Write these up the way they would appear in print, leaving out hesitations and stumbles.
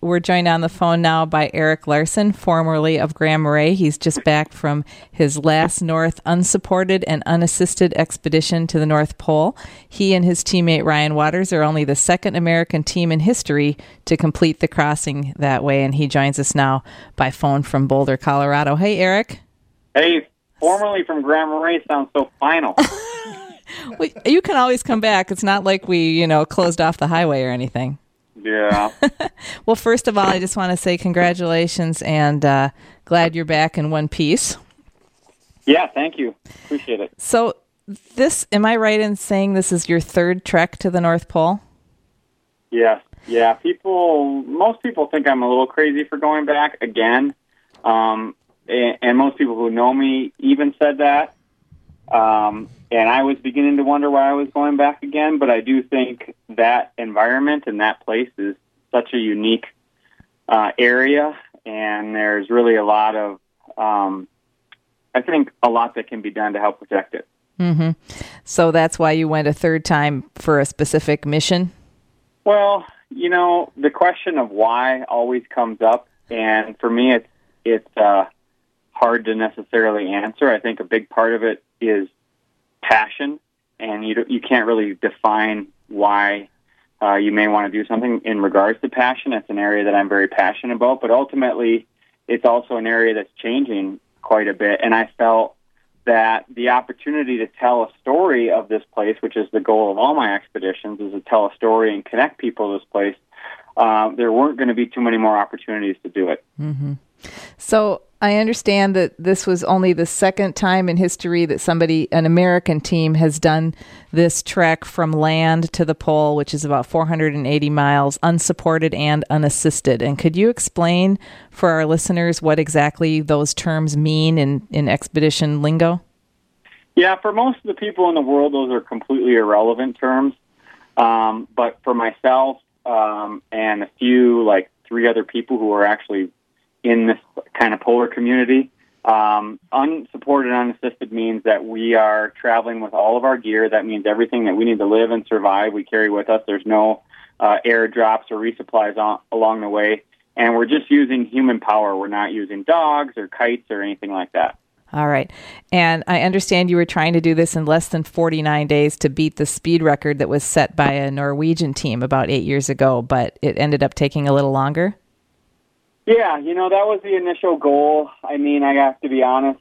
we're joined on the phone now by Eric Larson, formerly of Grand Marais. He's just back from his last North unsupported and unassisted expedition to the North Pole. He and his teammate Ryan Waters are only the second American team in history to complete the crossing that way, and he joins us now by phone from Boulder, Colorado. Hey, Eric. Hey, formerly from Grand Marais sounds so final. Well, you can always come back. It's not like we, closed off the highway or anything. Yeah. Well, first of all, I just want to say congratulations and glad you're back in one piece. Yeah, thank you. Appreciate it. So am I right in saying this is your third trek to the North Pole? Yes. Yeah. Most people think I'm a little crazy for going back again. And most people who know me even said that. And I was beginning to wonder why I was going back again, but I do think that environment and that place is such a unique area, and there's really a lot of, I think, a lot that can be done to help protect it. Mm-hmm. So that's why you went a third time for a specific mission? Well, the question of why always comes up, and for me it's hard to necessarily answer. I think a big part of it is passion, and you can't really define why you may want to do something in regards to passion. It's an area that I'm very passionate about, but ultimately it's also an area that's changing quite a bit, and I felt that the opportunity to tell a story of this place, which is the goal of all my expeditions, is to tell a story and connect people to this place. There weren't going to be too many more opportunities to do it. Mm-hmm. So I understand that this was only the second time in history that an American team, has done this trek from land to the pole, which is about 480 miles, unsupported and unassisted. And could you explain for our listeners what exactly those terms mean in expedition lingo? Yeah, for most of the people in the world, those are completely irrelevant terms. But for myself and a few, like 3 other people who are actually in this kind of polar community, unsupported and unassisted means that we are traveling with all of our gear. That means everything that we need to live and survive, we carry with us. There's no airdrops or resupplies along the way. And we're just using human power. We're not using dogs or kites or anything like that. All right. And I understand you were trying to do this in less than 49 days to beat the speed record that was set by a Norwegian team about 8 years ago, but it ended up taking a little longer? Yeah, that was the initial goal. I mean, I have to be honest,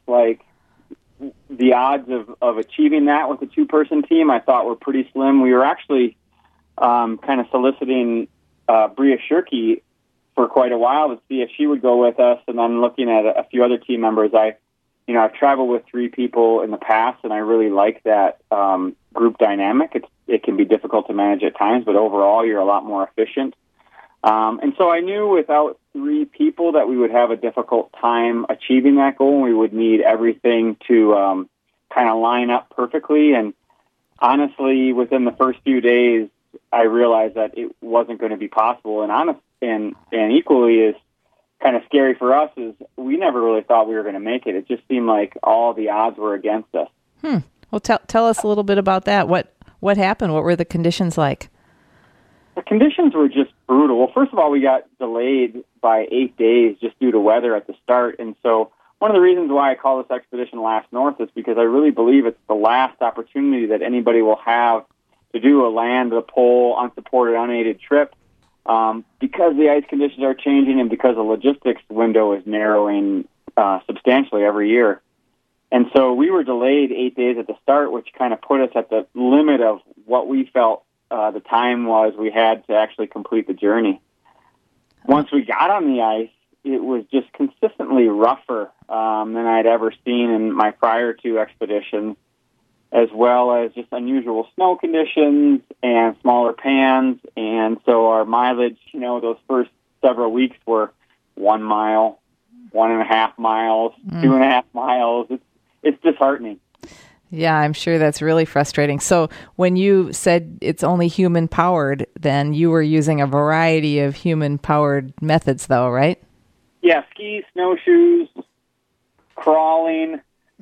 the odds of achieving that with a 2-person team I thought were pretty slim. We were actually kind of soliciting Bria Shirky for quite a while to see if she would go with us, and then looking at a few other team members. I've traveled with 3 people in the past, and I really like that group dynamic. It can be difficult to manage at times, but overall you're a lot more efficient. And so I knew without 3 people that we would have a difficult time achieving that goal, and we would need everything to kind of line up perfectly. And honestly, within the first few days, I realized that it wasn't going to be possible. And equally as kind of scary for us is we never really thought we were going to make it. It just seemed like all the odds were against us. Well, tell us a little bit about that. What happened? What were the conditions like? The conditions were just brutal. Well, first of all, we got delayed by 8 days just due to weather at the start. And so one of the reasons why I call this expedition Last North is because I really believe it's the last opportunity that anybody will have to do a land to the pole, unsupported, unaided trip. Because the ice conditions are changing and because the logistics window is narrowing substantially every year. And so we were delayed 8 days at the start, which kind of put us at the limit of what we felt the time was we had to actually complete the journey. Once we got on the ice, it was just consistently rougher than I'd ever seen in my prior 2 expeditions, as well as just unusual snow conditions and smaller pans. And so our mileage, those first several weeks were 1 mile, 1.5 miles, 2.5 miles. It's disheartening. Yeah, I'm sure that's really frustrating. So when you said it's only human-powered, then you were using a variety of human-powered methods, though, right? Yeah, skis, snowshoes, crawling,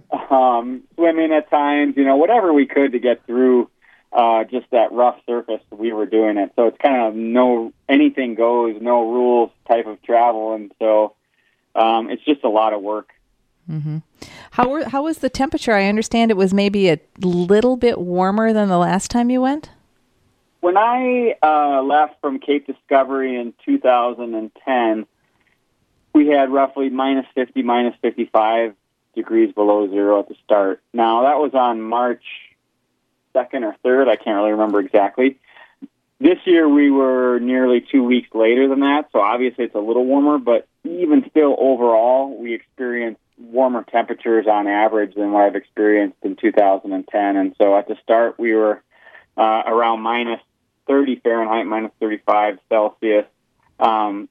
swimming at times, whatever we could to get through just that rough surface, we were doing it. So it's kind of anything goes, no rules type type of travel, and so it's just a lot of work. Mm-hmm. How was the temperature? I understand it was maybe a little bit warmer than the last time you went? When I left from Cape Discovery in 2010, we had roughly minus 50, minus 55 degrees below zero at the start. Now, that was on March 2nd or 3rd. I can't really remember exactly. This year, we were nearly 2 weeks later than that, so obviously it's a little warmer, but even still, overall, we experienced warmer temperatures on average than what I've experienced in 2010. And so at the start, we were around minus 30 Fahrenheit, minus 35 Celsius, and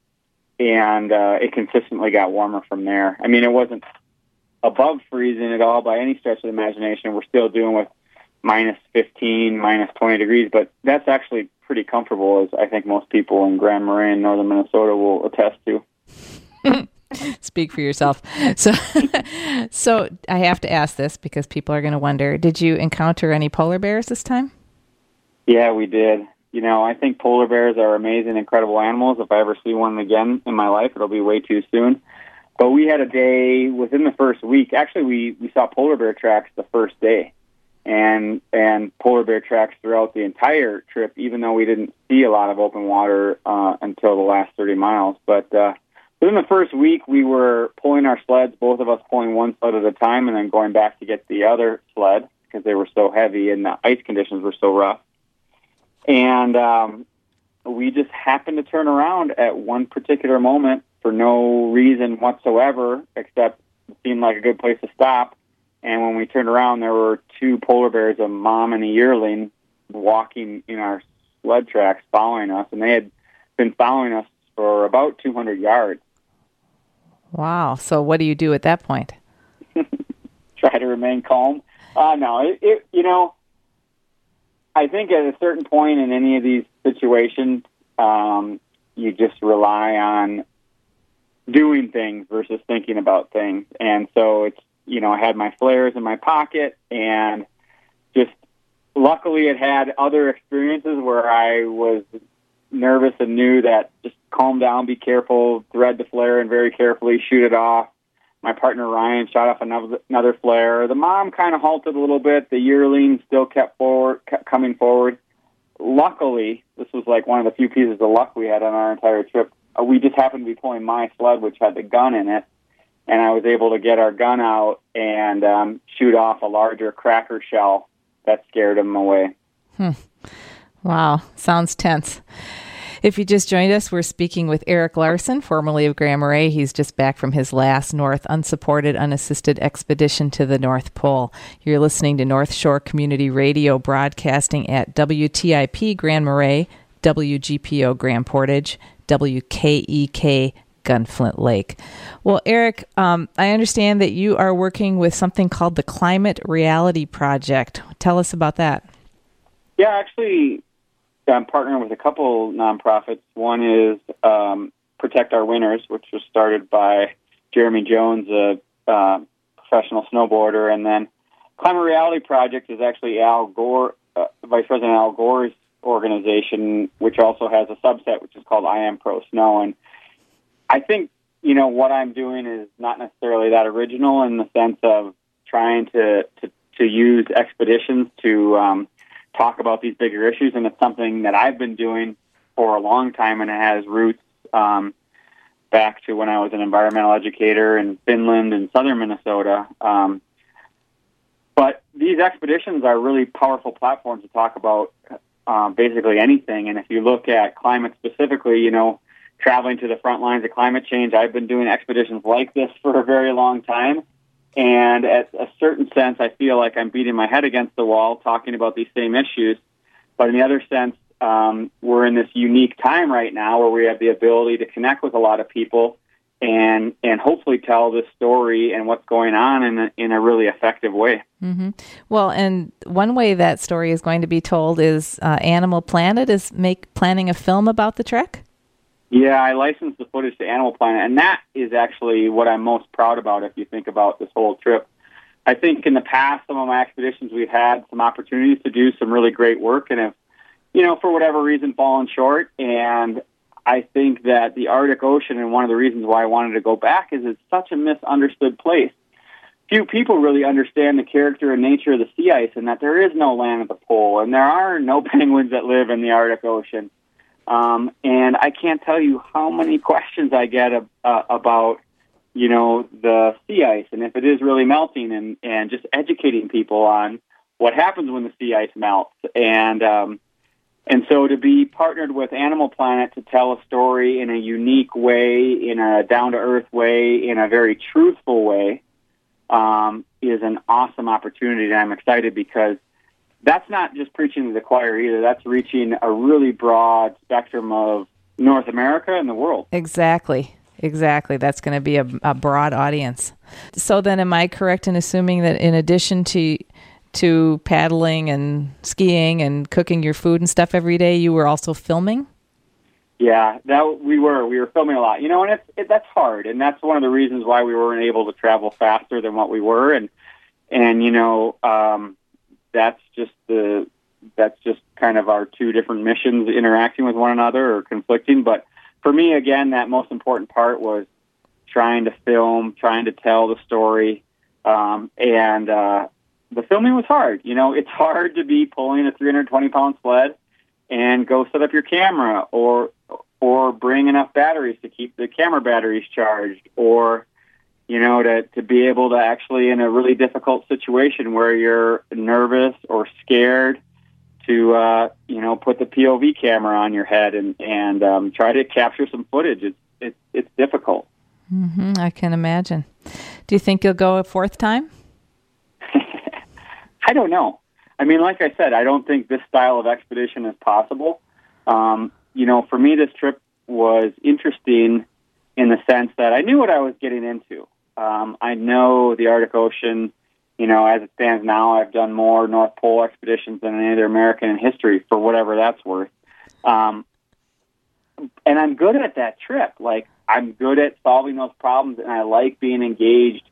it consistently got warmer from there. I mean, it wasn't above freezing at all by any stretch of the imagination. We're still dealing with minus 15, minus 20 degrees, but that's actually pretty comfortable, as I think most people in Grand Marais and northern Minnesota will attest to. Speak for yourself. So I have to ask this because people are going to wonder, did you encounter any polar bears this time? Yeah, we did. You know, I think polar bears are amazing, incredible animals. If I ever see one again in my life, it'll be way too soon. But we had a day within the first week. Actually, we saw polar bear tracks the first day, and polar bear tracks throughout the entire trip, even though we didn't see a lot of open water until the last 30 miles. But within the first week, we were pulling our sleds, both of us pulling one sled at a time, and then going back to get the other sled because they were so heavy and the ice conditions were so rough. And we just happened to turn around at one particular moment for no reason whatsoever, except it seemed like a good place to stop. And when we turned around, there were two polar bears, a mom and a yearling, walking in our sled tracks, following us. And they had been following us for about 200 yards. Wow. So what do you do at that point? Try to remain calm. No, you know, I think at a certain point in any of these situations, you just rely on doing things versus thinking about things. And so it's, you know, I had my flares in my pocket, and just luckily it had other experiences where I was nervous and knew that just calm down, be careful, thread the flare and very carefully shoot it off. My partner Ryan shot off another flare. The mom kind of halted a little bit. The yearling still kept coming forward. Luckily, this was like one of the few pieces of luck we had on our entire trip. We just happened to be pulling my sled, which had the gun in it, and I was able to get our gun out and shoot off a larger cracker shell that scared him away. Wow, sounds tense. If you just joined us, we're speaking with Eric Larson, formerly of Grand Marais. He's just back from his last North unsupported, unassisted expedition to the North Pole. You're listening to North Shore Community Radio, broadcasting at WTIP Grand Marais, WGPO Grand Portage, WKEK Gunflint Lake. Well, Eric, I understand that you are working with something called the Climate Reality Project. Tell us about that. Yeah, actually, I'm partnering with a couple nonprofits. One is Protect Our Winners, which was started by Jeremy Jones, a professional snowboarder, and then Climate Reality Project is actually Al Gore, Vice President Al Gore's organization, which also has a subset which is called I Am Pro Snow. And I think, you know, what I'm doing is not necessarily that original in the sense of trying to use expeditions to talk about these bigger issues, and it's something that I've been doing for a long time, and it has roots back to when I was an environmental educator in Finland and southern Minnesota. But these expeditions are really powerful platforms to talk about basically anything, and if you look at climate specifically, you know, traveling to the front lines of climate change, I've been doing expeditions like this for a very long time. And at a certain sense, I feel like I'm beating my head against the wall talking about these same issues. But in the other sense, we're in this unique time right now where we have the ability to connect with a lot of people and hopefully tell this story and what's going on in a really effective way. Mm-hmm. Well, and one way that story is going to be told is Animal Planet is planning a film about the trek. Yeah, I licensed the footage to Animal Planet, and that is actually what I'm most proud about if you think about this whole trip. I think in the past, some of my expeditions, we've had some opportunities to do some really great work and have, you know, for whatever reason, fallen short. And I think that the Arctic Ocean, and one of the reasons why I wanted to go back, is it's such a misunderstood place. Few people really understand the character and nature of the sea ice, and that there is no land at the pole, and there are no penguins that live in the Arctic Ocean. And I can't tell you how many questions I get about, the sea ice, and if it is really melting, and just educating people on what happens when the sea ice melts. And so to be partnered with Animal Planet to tell a story in a unique way, in a down-to-earth way, in a very truthful way, is an awesome opportunity. And I'm excited because that's not just preaching to the choir either. That's reaching a really broad spectrum of North America and the world. Exactly. That's going to be a broad audience. So then am I correct in assuming that in addition to paddling and skiing and cooking your food and stuff every day, you were also filming? Yeah, we were filming a lot, and that's hard, and that's one of the reasons why we weren't able to travel faster than what we were, and that's just kind of our two different missions interacting with one another or conflicting. But for me, again, that most important part was trying to film, trying to tell the story, and the filming was hard. It's hard to be pulling a 320-pound sled and go set up your camera, or bring enough batteries to keep the camera batteries charged, or to be able to actually, in a really difficult situation where you're nervous or scared, to put the POV camera on your head and try to capture some footage. It's difficult. Mm-hmm, I can imagine. Do you think you'll go a fourth time? I don't know. I mean, like I said, I don't think this style of expedition is possible. For me, this trip was interesting in the sense that I knew what I was getting into. I know the Arctic Ocean, as it stands now. I've done more North Pole expeditions than any other American in history, for whatever that's worth. And I'm good at that trip. Like, I'm good at solving those problems, and I like being engaged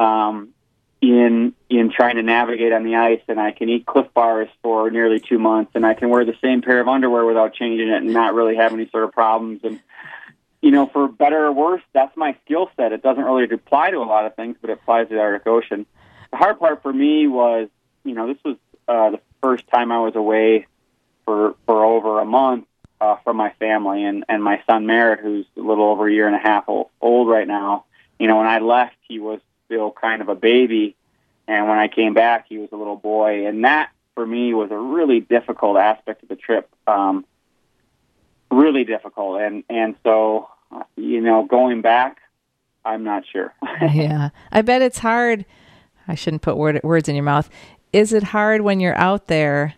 in trying to navigate on the ice, and I can eat Cliff Bars for nearly 2 months, and I can wear the same pair of underwear without changing it and not really have any sort of problems. And, for better or worse, that's my skill set. It doesn't really apply to a lot of things, but it applies to the Arctic Ocean. The hard part for me was, this was the first time I was away for over a month from my family, and my son Merritt, who's a little over a year and a half old right now. When I left, he was still kind of a baby, and when I came back, he was a little boy, and that for me was a really difficult aspect of the trip, really difficult, and so going back, I'm not sure. Yeah, I bet it's hard. I shouldn't put words in your mouth. Is it hard when you're out there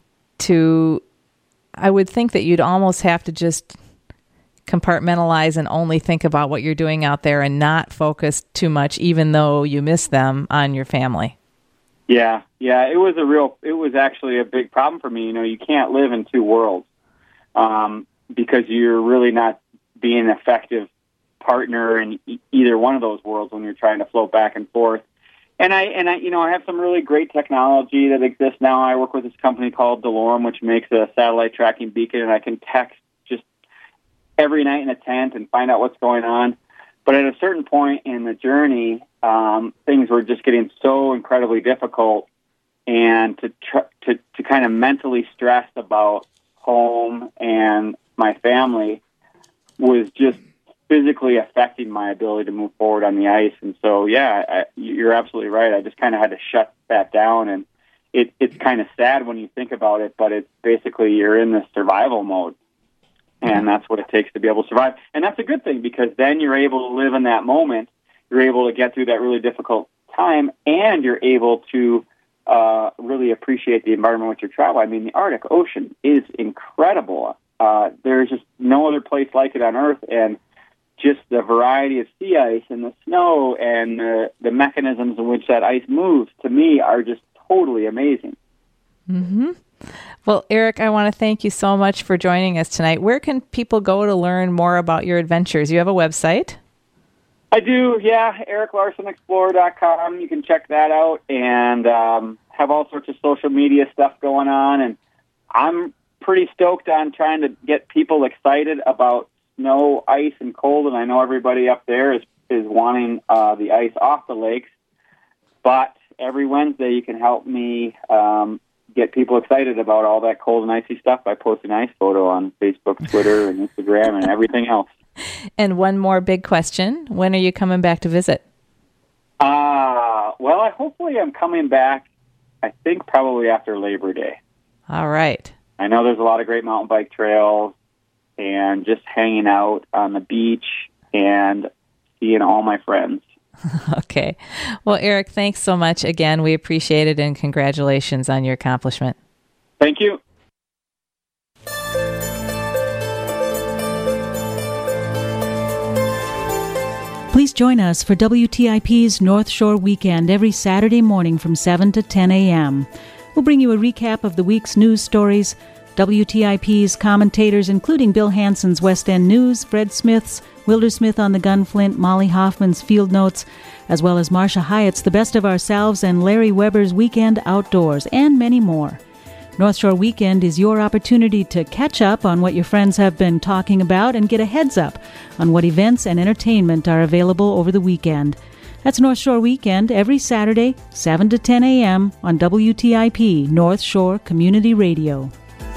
I would think that you'd almost have to just compartmentalize and only think about what you're doing out there and not focus too much, even though you miss them, on your family. Yeah. It was actually a big problem for me. You can't live in two worlds, because you're really not being an effective partner in either one of those worlds when you're trying to float back and forth. And I have some really great technology that exists now. I work with this company called DeLorme, which makes a satellite tracking beacon, and I can text just every night in a tent and find out what's going on. But at a certain point in the journey, things were just getting so incredibly difficult, and to kind of mentally stress about home and my family was just physically affecting my ability to move forward on the ice. And so, you're absolutely right. I just kind of had to shut that down, and it's kind of sad when you think about it, but it's basically you're in this survival mode, and that's what it takes to be able to survive. And that's a good thing, because then you're able to live in that moment. You're able to get through that really difficult time, and you're able to really appreciate the environment which you're traveling. I mean, the Arctic Ocean is incredible. There's just no other place like it on Earth, and just the variety of sea ice and the snow and the mechanisms in which that ice moves, to me, are just totally amazing. Mm-hmm. Well, Eric, I want to thank you so much for joining us tonight. Where can people go to learn more about your adventures? You have a website? I do, yeah, ericlarsonexplorer.com. You can check that out, and have all sorts of social media stuff going on. And I'm pretty stoked on trying to get people excited about snow, ice, and cold, and I know everybody up there is wanting the ice off the lakes. But every Wednesday, you can help me get people excited about all that cold and icy stuff by posting an ice photo on Facebook, Twitter, and Instagram, and everything else. And one more big question. When are you coming back to visit? Well, hopefully I'm coming back, I think probably after Labor Day. All right. I know there's a lot of great mountain bike trails and just hanging out on the beach and seeing all my friends. Okay. Well, Eric, thanks so much again. We appreciate it, and congratulations on your accomplishment. Thank you. Please join us for WTIP's North Shore Weekend every Saturday morning from 7 to 10 a.m. We'll bring you a recap of the week's news stories, WTIP's commentators, including Bill Hansen's West End News, Fred Smith's Wildersmith on the Gunflint, Molly Hoffman's Field Notes, as well as Marcia Hyatt's The Best of Ourselves and Larry Weber's Weekend Outdoors, and many more. North Shore Weekend is your opportunity to catch up on what your friends have been talking about and get a heads up on what events and entertainment are available over the weekend. That's North Shore Weekend every Saturday, 7 to 10 a.m. on WTIP North Shore Community Radio.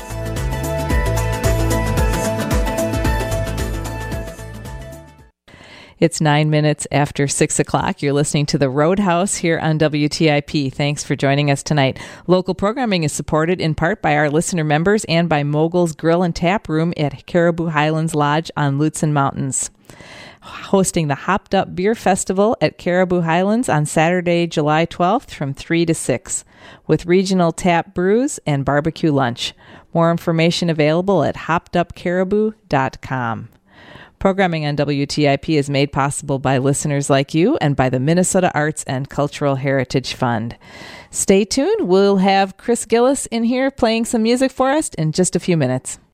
It's 9 minutes after 6 o'clock. You're listening to the Roadhouse here on WTIP. Thanks for joining us tonight. Local programming is supported in part by our listener members and by Mogul's Grill and Tap Room at Caribou Highlands Lodge on Lutsen Mountains. Hosting the Hopped Up Beer Festival at Caribou Highlands on Saturday, July 12th from 3 to 6 with regional tap brews and barbecue lunch. More information available at hoppedupcaribou.com. Programming on WTIP is made possible by listeners like you and by the Minnesota Arts and Cultural Heritage Fund. Stay tuned. We'll have Chris Gillis in here playing some music for us in just a few minutes.